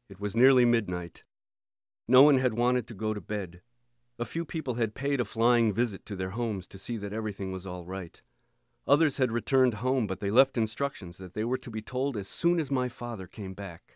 It was nearly midnight. No one had wanted to go to bed. A few people had paid a flying visit to their homes to see that everything was all right. Others had returned home, but they left instructions that they were to be told as soon as my father came back.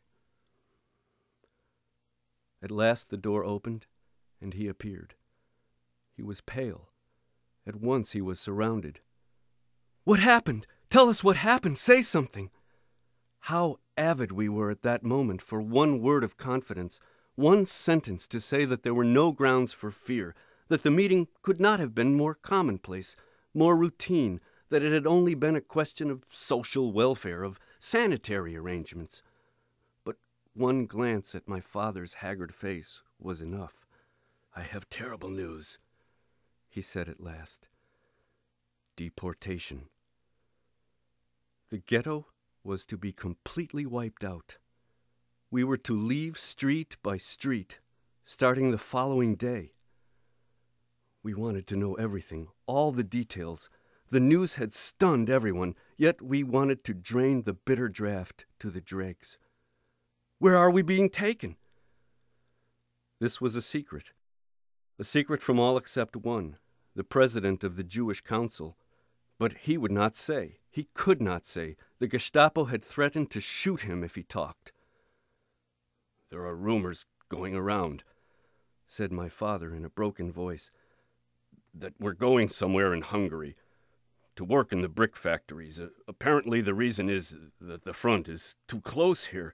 At last the door opened, and he appeared. He was pale. At once he was surrounded. "What happened? Tell us what happened. Say something." How avid we were at that moment for one word of confidence, one sentence to say that there were no grounds for fear, that the meeting could not have been more commonplace, more routine, that it had only been a question of social welfare, of sanitary arrangements. But one glance at my father's haggard face was enough. "I have terrible news," he said at last. Deportation. The ghetto was to be completely wiped out. We were to leave street by street, starting the following day. We wanted to know everything, all the details. The news had stunned everyone, yet we wanted to drain the bitter draught to the dregs. "Where are we being taken?" This was a secret from all except one, the president of the Jewish Council. But he would not say. He could not say. The Gestapo had threatened to shoot him if he talked. "There are rumors going around," said my father in a broken voice, "that we're going somewhere in Hungary, to work in the brick factories. Apparently the reason is that the front is too close here."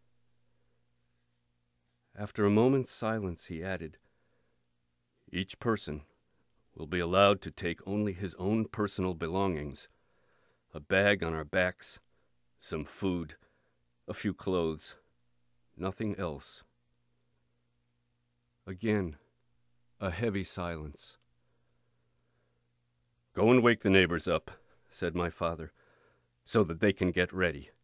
After a moment's silence, he added, "Each person will be allowed to take only his own personal belongings, a bag on our backs, some food, a few clothes, nothing else." Again, a heavy silence. "Go and wake the neighbors up," said my father, "so that they can get ready."